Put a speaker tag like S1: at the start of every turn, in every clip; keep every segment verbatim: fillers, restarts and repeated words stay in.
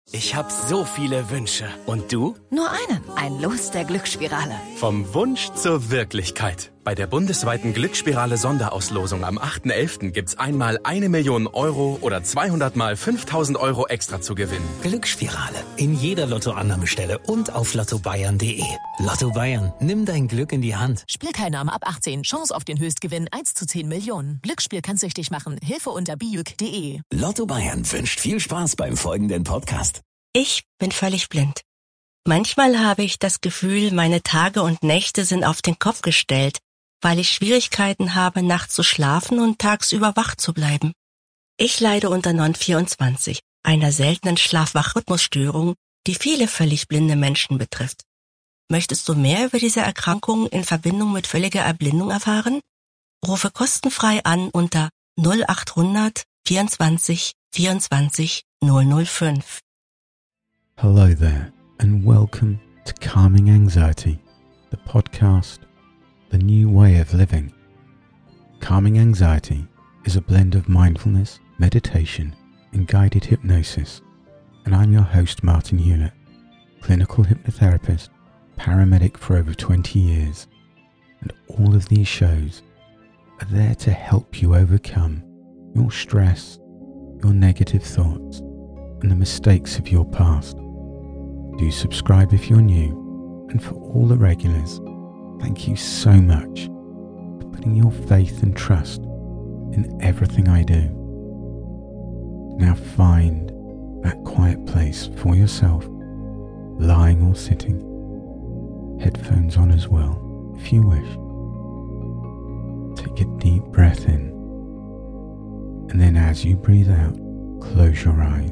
S1: Ich habe so viele Wünsche. Und du?
S2: Nur einen. Ein Los der Glücksspirale.
S1: Vom Wunsch zur Wirklichkeit. Bei der bundesweiten Glücksspirale-Sonderauslosung am achten elften gibt's einmal eine Million Euro oder zweihundert mal fünftausend Euro extra zu gewinnen.
S3: Glücksspirale. In jeder Lottoannahmestelle und auf lotto bayern punkt de. Lotto Bayern. Nimm dein Glück in die Hand.
S4: Spielteilnahme ab achtzehn. Chance auf den Höchstgewinn eins zu zehn Millionen. Glücksspiel kann süchtig machen. Hilfe unter bijuk punkt de.
S3: Lotto Bayern wünscht viel Spaß beim folgenden Podcast.
S5: Ich bin völlig blind. Manchmal habe ich das Gefühl, meine Tage und Nächte sind auf den Kopf gestellt, weil ich Schwierigkeiten habe, nachts zu schlafen und tagsüber wach zu bleiben. Ich leide unter N O N vierundzwanzig, einer seltenen Schlaf-Wach-Rhythmusstörung, die viele völlig blinde Menschen betrifft. Möchtest du mehr über diese Erkrankung in Verbindung mit völliger Erblindung erfahren? Rufe kostenfrei an unter null achthundert vierundzwanzig vierundzwanzig null null fünf.
S6: Hello there, and welcome to Calming Anxiety, the podcast, the new way of living. Calming Anxiety is a blend of mindfulness, meditation, and guided hypnosis, and I'm your host Martin Hewlett, clinical hypnotherapist, paramedic for over twenty years, and all of these shows are there to help you overcome your stress, your negative thoughts, and the mistakes of your past. Do subscribe if you're new, and for all the regulars, thank you so much for putting your faith and trust in everything I do. Now find that quiet place for yourself, lying or sitting, headphones on as well if you wish. Take a deep breath in, and then as you breathe out, close your eyes.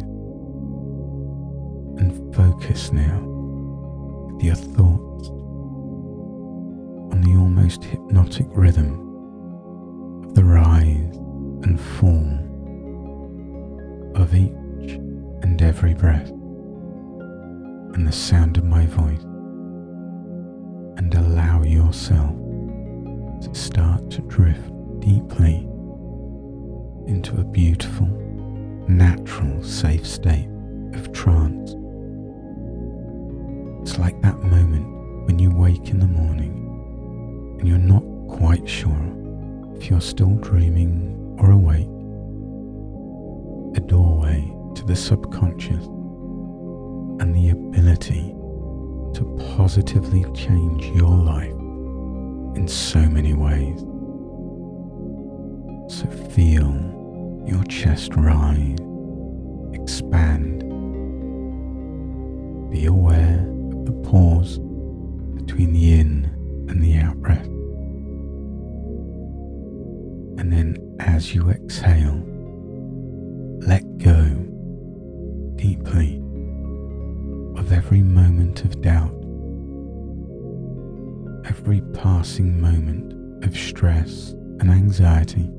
S6: And focus now with your thoughts on the almost hypnotic rhythm of the rise and fall of each and every breath and the sound of my voice, and allow yourself to start to drift deeply into a beautiful, natural, safe state of trance. It's like that moment when you wake in the morning and you're not quite sure if you're still dreaming or awake. A doorway to the subconscious and the ability to positively change your life in so many ways. So feel your chest rise, expand. Be aware of the pause between the in and the out breath. And then as you exhale, let go deeply of every moment of doubt, every passing moment of stress and anxiety.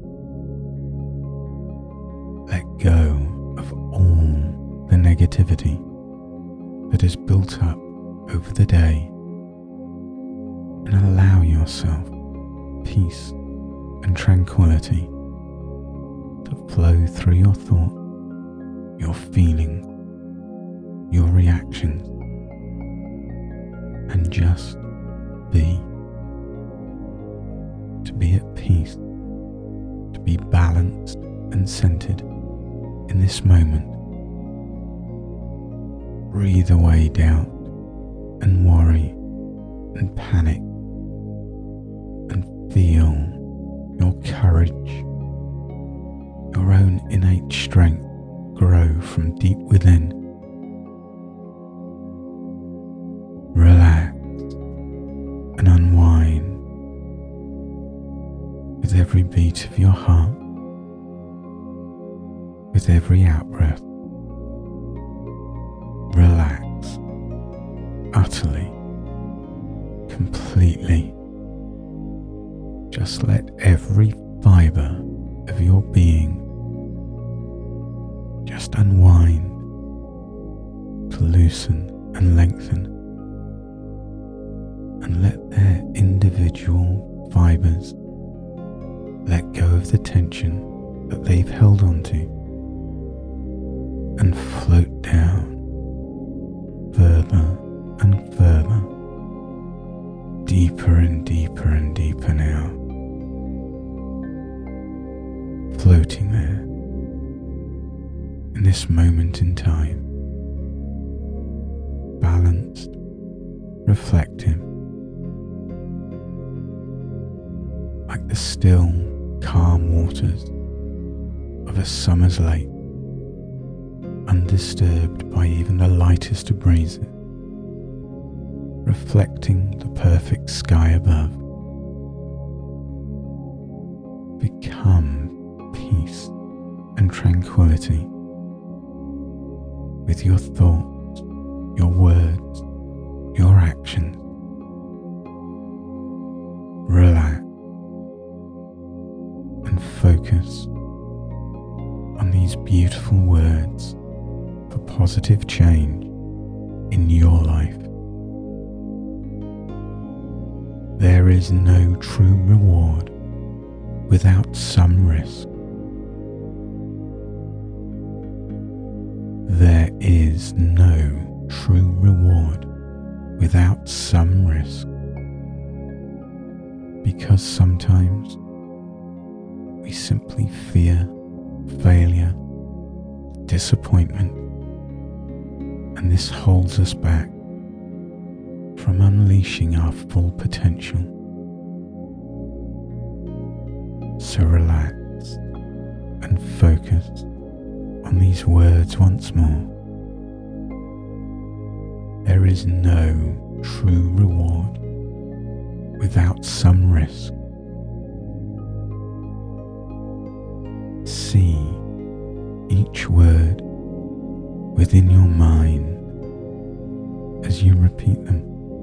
S6: Let go of all the negativity that is built up over the day, and allow yourself peace and tranquility to flow through your thought, your feeling, your reactions, and just be. To be at peace, to be balanced and centered in this moment. Breathe away doubt and worry and panic, and feel your courage, your own innate strength grow from deep within. Relax and unwind with every beat of your heart, with every out-breath. Relax utterly, completely. Just let every fibre of your being just unwind to loosen and lengthen, and let their individual fibres let go of the tension that they've held onto and float down deeper and deeper and deeper now, floating there in this moment in time, balanced, reflective, like the still, calm waters of a summer's lake, undisturbed by even the lightest of breezes, reflecting the perfect sky above. Become peace and tranquility with your thoughts, your words, your actions. Relax and focus on these beautiful words for positive change in your life. There is no true reward without some risk. There is no true reward without some risk, because sometimes we simply fear failure, disappointment, and this holds us back from unleashing our full potential. So relax and focus on these words once more. There is no true reward without some risk. See each word within your mind as you repeat them.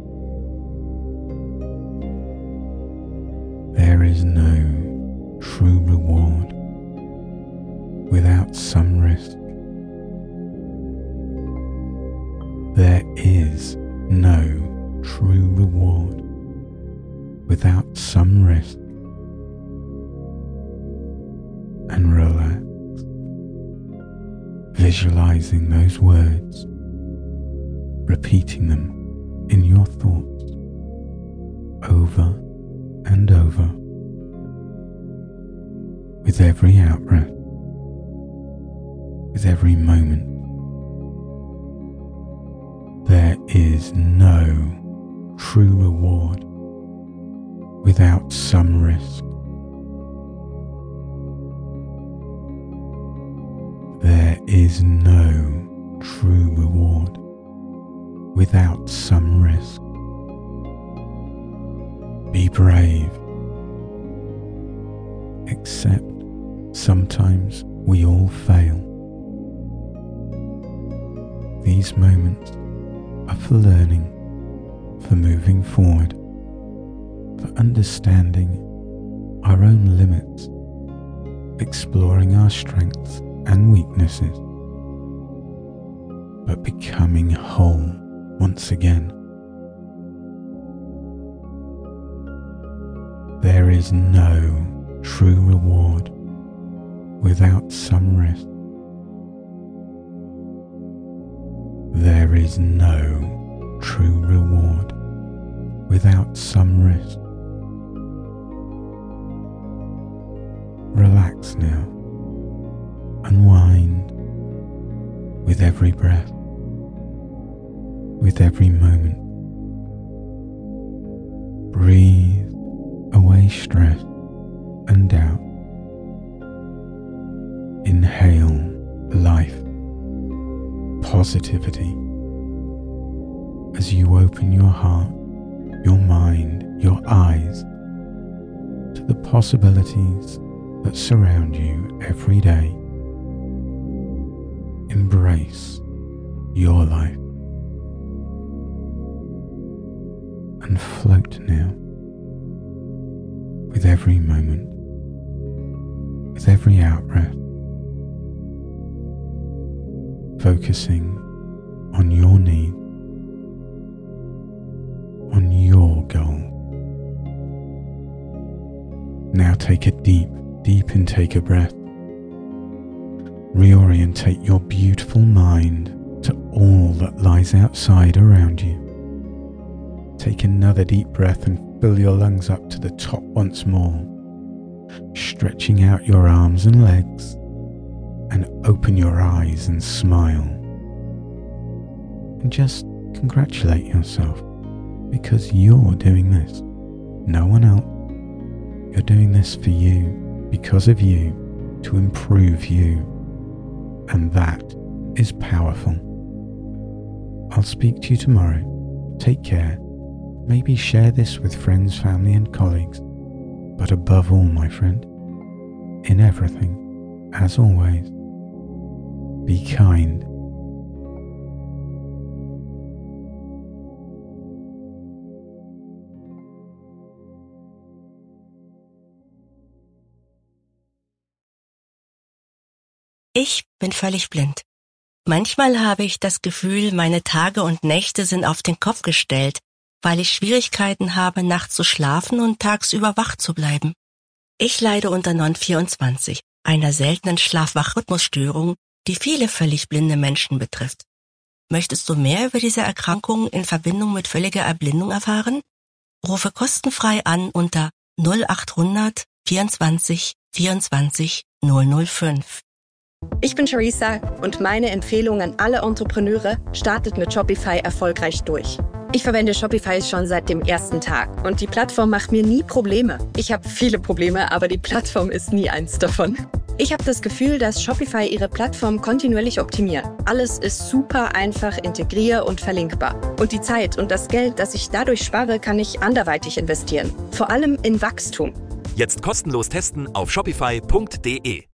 S6: There is no true reward without some risk. There is no true reward without some risk. And relax, visualizing those words, repeating them in your thoughts over and over with every out-breath, with every moment. There is no true reward without some risk. There is no true reward without some risk. Be brave. Accept sometimes we all fail. These moments are for learning, for moving forward, for understanding our own limits, exploring our strengths and weaknesses, but becoming whole once again. There is no true reward without some risk. There is no true reward without some risk. Relax now. Unwind with every breath, with every moment. Breathe away stress and doubt. Inhale life, positivity, as you open your heart, your mind, your eyes to the possibilities that surround you every day. Embrace your life and float now with every moment, with every out-breath, focusing on your need, on your goal. Now take a deep, deep intake of breath. Reorientate your beautiful mind to all that lies outside around you. Take another deep breath and fill your lungs up to the top once more, stretching out your arms and legs, and open your eyes and smile. And just congratulate yourself because you're doing this. No one else. You're doing this for you, because of you, to improve you. And that is powerful. I'll speak to you tomorrow. Take care. Maybe share this with friends, family and colleagues. But above all, my friend, in everything, as always, be kind.
S5: Ich bin völlig blind. Manchmal habe ich das Gefühl, meine Tage und Nächte sind auf den Kopf gestellt, weil ich Schwierigkeiten habe, nachts zu schlafen und tagsüber wach zu bleiben. Ich leide unter N O N vierundzwanzig, einer seltenen Schlaf-Wach-Rhythmusstörung, die viele völlig blinde Menschen betrifft. Möchtest du mehr über diese Erkrankung in Verbindung mit völliger Erblindung erfahren? Rufe kostenfrei an unter null acht hundert vierundzwanzig vierundzwanzig null null fünf.
S7: Ich bin Charissa und meine Empfehlung an alle Entrepreneure: startet mit Shopify erfolgreich durch. Ich verwende Shopify schon seit dem ersten Tag und die Plattform macht mir nie Probleme. Ich habe viele Probleme, aber die Plattform ist nie eins davon. Ich habe das Gefühl, dass Shopify ihre Plattform kontinuierlich optimiert. Alles ist super einfach integrier- und verlinkbar. Und die Zeit und das Geld, das ich dadurch spare, kann ich anderweitig investieren. Vor allem in Wachstum.
S8: Jetzt kostenlos testen auf shopify punkt de.